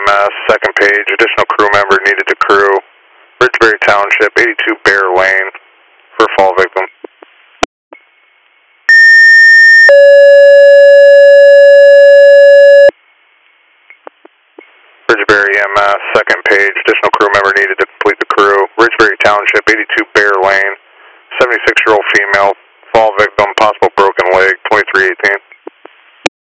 EMS, second page, additional crew member needed to crew Bridgebury Township, 82 Bear Lane for fall victim. Bridgebury EMS, second page, additional crew member needed to